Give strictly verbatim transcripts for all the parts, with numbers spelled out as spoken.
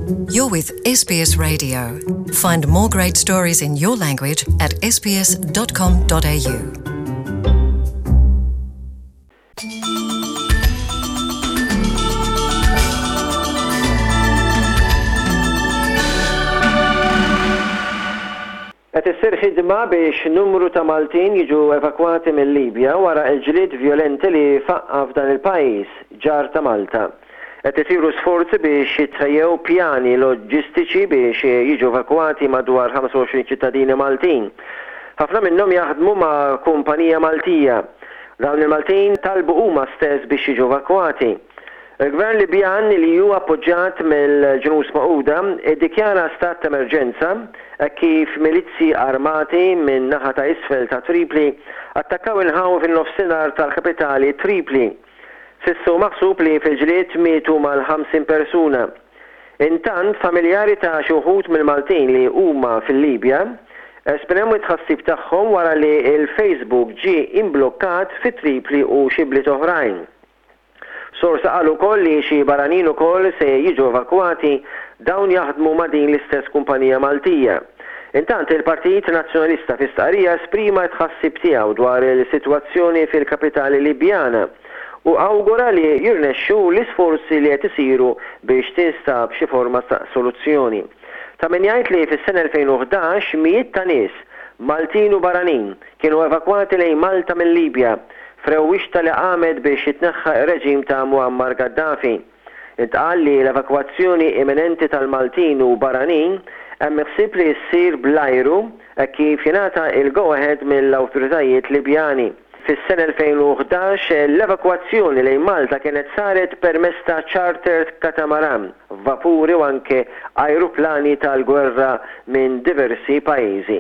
You're with S B S Radio. Find more great stories in your language at s b s dot com dot a u. Qed issir ħidma biex numru ta' Maltin jiġu evakwati mill-Libja wara l-ġlied vjolenti li faqqaf dan il-pajjiż ġar ta' Malta. Qed isiru sforzi biex jitħejjew pjani loġistiċi biex jiġu evakwati madwar ħamsa u għoxrin ċittadini Maltin. Ħafna minnhom jaħdmu ma' kumpanija Maltija. Dawn il-Maltin talbu huma stess biex jiġu evakwati. Il-Gvern Libjan li hu appoġġjat mill-Ġnus Magħquda iddikjara stat ta' emerġenza kif milizzi armati minn naħa ta' isfel ta' Tripli attakkaw il-ħaw fin-nofsinhar tal-kapitali Tripli. Sissu maħsub li fil-ġlied mietu mal-ħamsin persuna. Intant familjari ta' xi wħud mill-Maltin li huma fil-Libja espremu tħassib tagħhom wara li l-Facebook ġie imblokkat fi Tripli u xi bliet oħrajn. Sorsa qalu wkoll li xi barranin ukoll se jiġu evakwati dawn jaħdmu ma' din l-istess kumpanija Maltija. Intant il-Partit Nazzjonalista fi stqarrija esprima tħassib tiegħu dwar il-sitwazzjoni fil-kapitali Libjana u awgura li jirnexxu l-isforzi li qed isiru biex tinstab xi forma ta' soluzzjoni. Ta' min jgħid li fis-sena elfejn u ħdax mijiet ta' nies Maltin u barranin kienu evakwati lejn Malta mill-Libja frewwixta li qamet biex jitneħħa reġim ta' Muammar Gaddafi. Intqal li l-evakwazzjoni imminenti tal-Maltin u barranin hemm ħsieb li ssir bl-ajru kif jingħata il-go-ahead mill-awtoritajiet Libjani. Fis-sena elfejn u ħdax l-evakwazzjoni lejn Malta kienet saret permezz ta' chartered katamaran, vapuri u anke ajruplani tal-gwerra minn diversi pajjiżi.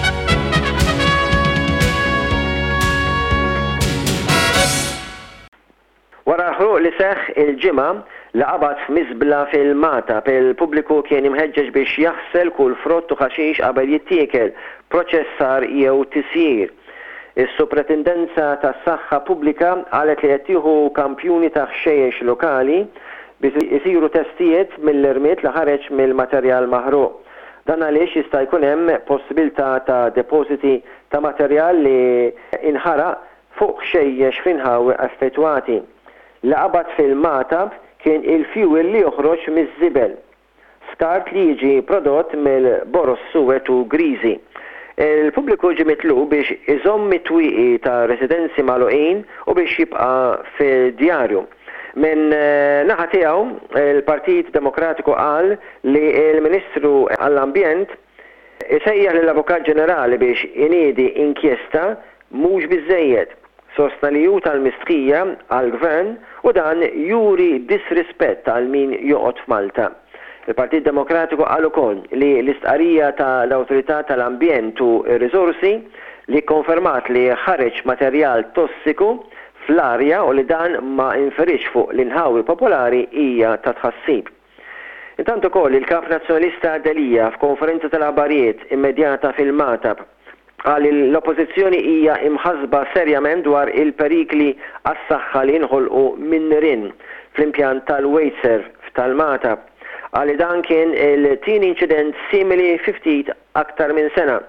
Wara ħruq li seħħ il-ġimgħa li qabad f'miżbla fil-Mata il-pubbliku kien imħeġġeġ biex jaħsel kull frott u ħaxix qabel jittiekel, proċessar jew tisjir. Is-Suprintendenza tas-Saħħa Pubblika qalet li qed tieħu kampjuni ta' xejjex lokali biex isiru testijiet mill-irmiet li ħareġ mill-materjal maħruq. Dan għaliex jista' jkun hemm possibilità ta' depositi ta' materjal li inħaraq fuq xejjex f'inħawi affettwati. Li qabad fil-Mata kien il-fuel li joħroġ miż-żibel, skart li jiġi prodott mill-boros suwed u griżi. Il-pubbliku ġie mitlub biex iżomm it-twieqi ta' residenzi magħluqin u biex jibqa' fid-djarju. Minn naħa tiegħu il-Partit Demokratiku qal li l-Ministru għall-Ambjent isejjaħ lill-Avukat Ġenerali biex iniedi inkjesta mhux biżżejjed. Sostna li hu tal-mistħija għall-Gvern u dan juri disrispett għal min joqgħod f'Malta. Il-Partit Demokratiku qal ukoll li l-istqarrija tal-Awtorità tal-Ambjent u r-Riżorsi li konfermat li ħareġ materjal tossiku fl-arja u li dan ma inferix fuq l-inħawi popolari hija ta' tħassib. Intant ukoll il-Kap Nazzjonalista Delija f'konferenza tal-aħbarijiet immedjata fil-Mata qal l-Oppożizzjoni hija imħasba serjament dwar il-perikli għas-saħħa li jinħolqu minn nirien fl-impjant tal-Wejser f'tal-Mata. Għalli dan kien il-tin incident simili ftit aktar minn sena.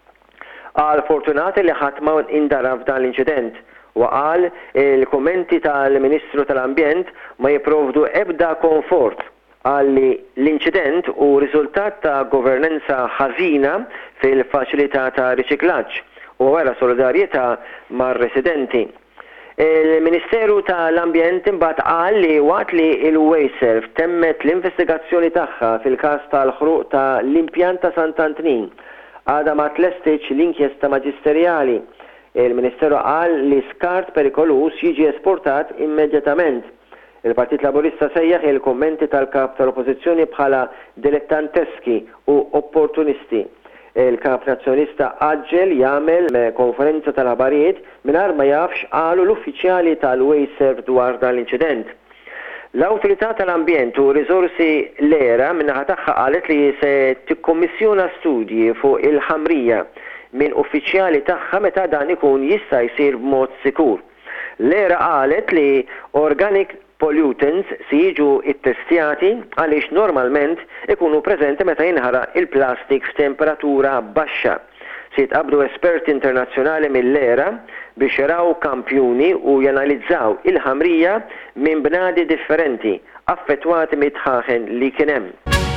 Għal fortunati li ħadd ma indaraf dan l-incident u qal il-kummenti tal-Ministru tal-Ambjent ma jipprovdu ebda konfort għalli l-incident u riżultat ta' governanza ħażina fil-faċilità ta' riċiklaġġ u wara solidarjetà mar-residenti. Il-Ministeru tal-Ambjent imbagħad qal li waqt li l-Wejser temmet l-investigazzjoni tagħha fil-każ tal-ħruq ta' l-impjant ta' Sant'Antnin għadha ma tlestiġ l-inkjesta maġisterjali. Il-Ministeru qal li skart perikolus jiġi esportat immedjatament. Il-Partit Laburista sejjaħ il-kommenti tal-Kap tal-Oppożizzjoni bħala dilettanteski u opportunisti. Il-Kap Nazzjonista aġġel jagħmel konferenza tal-aħbarijiet mingħajr ma jafx qalu l-uffiċjali tal-Wejser dwar dan l-inċident. L-Awtorità tal-Ambjent u Riżorsi l-era minnaħa tagħha qalet li se tikkommissjona studji fuq il-ħamrija minn uffiċjali tagħha meta dan ikun jista' jsir b'mod sikur. L-era qalet li organic pollutants si jiġu ittestjati għaliex normalment ikunu preżenti meta jinħaraq il-plastik f'temperatura baxxa. Se jitqabdu esperti internazzjonali mill-era biex jaraw kampjuni u janalizzaw il-ħamrija minn bnadi differenti affettwati mit-tħaħen li kien hemm.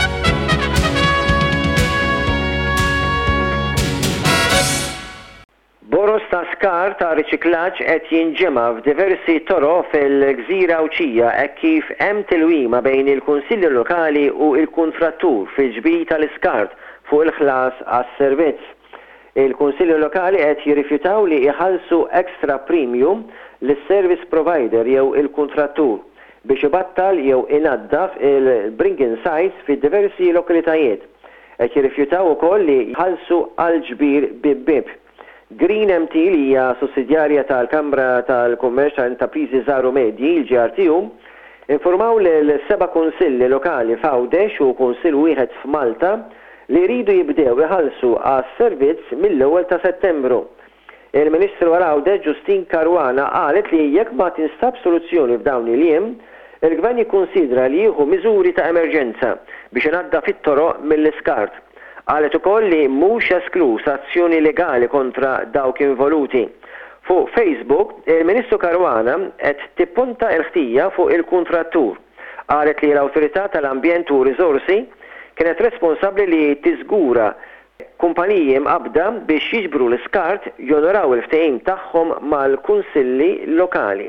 Boros ta' skar ta' riċiklaġġ qed jinġema' f'diversi toro fil-Gżira Awċija hekk kif hemm tilwima bejn il-Kunsilli Lokali u l-Kuntrattur fil-ġbir tal-iskart fuq il-ħlas għas-servizz. Il-Kunsilli Lokali qed jirrifjutaw li jħallsu extra premium lis-service provider jew il-Kuntrattur biex ibattal jew inaddaf il-bringing sites fid-diversi lokalitajiet. Qed jirrifjutaw ukoll li jħallsu għal ġbir bib-bib. Green M T li hija sussidjarja tal-Kamra tal-Kummerċ ta' Intrapriżi Żgħar u Medji, il-G R T U, informaw lil seba' kunsilli lokali f'Għawdex u kunsill wieħed f'Malta li jridu jibdew iħallsu għas-servizz mill-ewwel ta' Settembru. Il-Ministru għal-Għawdex Ġustin Karwana qalet li jekk ma tinstab soluzzjoni f'dawn il-jiem, il-Gvern jikkunsidra li jieħu miżuri ta' emerġenza biex inaddaf it-toroq mill-iskart. Qalet ukoll li mhux esklus azzjoni legali kontra dawk involuti. Fuq Facebook, il-Ministru Karwana qed tippunta l-ħtija fuq il-Kuntrattur. Qalet li l-Awtorità tal-Ambjent u Riżorsi kienet responsabbli li tiżgura kumpaniji mqabda biex jiġbru l-iskart jonoraw il-ftehim tagħhom mal-kunsilli lokali.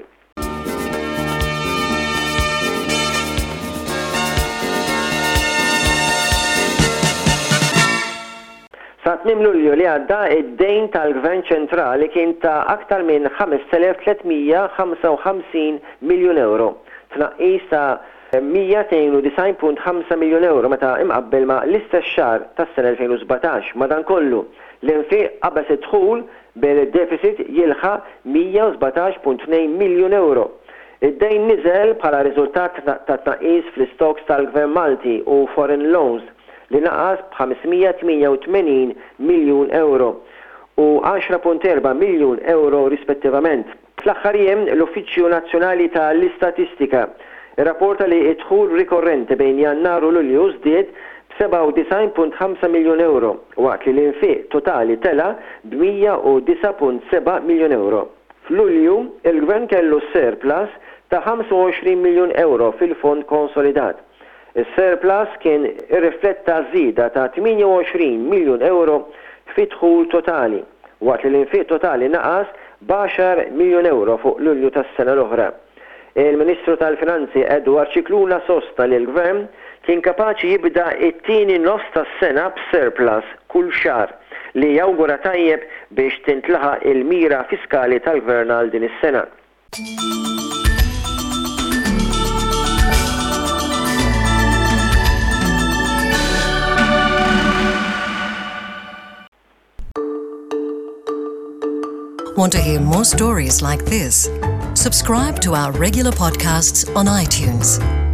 Sa tmiem Lulju li għadda id-dejn tal-Gvern ċentrali kien ta' aktar minn ħames elef tlietmija ħamsa u ħamsin miljun euro. Tnaqqis ta' mija tnejn u disgħin punt ħamsa miljun euro meta imqabbel ma' l-istess xahar tas-sena elfejn u sbatax. Madankollu l-infiq qabel idħul bil-deficit jilħaq mija u sbatax punt tnejn miljun euro. Id-dejn niżel bħala riżultat ta' tnaqqis fl-istoks tal-Gvern Malti u foreign loans li naqas b'ħamesmija tminja u tmenin miljun euro u għaxra punt erba' miljun euro rispettivament. Fl-aħħar jiem l-Uffiċċju Nazzjonali tal-Istatistika irrapporta li d-dħul rikorrenti bejn Jannar u Lulju żdied b'seba' u disgħin punt ħamsa miljun euro waqt li l-infiq totali tela b'mija u disa' punt seba' miljun euro. F'Lulju il-Gvern kellu surplus ta' ħamsa u għoxrin miljun euro fil-fond konsolidat. Is-surplus kien irrifletta żieda ta' tminja u għoxrin miljun euro fid-dħul totali, waqt li l-infiq totali naqas b'għaxar miljun euro fuq Lulju tas-sena l-oħra. Il-Ministru tal-Finanzi Edward Cicluna sosta li l-Gvern kien kapaċi jibda it-tieni nofs tas-sena b'surplus kull xahar li jawgura tajjeb biex tintlaħaq il-mira fiskali tal-Gvern għal din is-sena. Want to hear more stories like this? Subscribe to our regular podcasts on iTunes.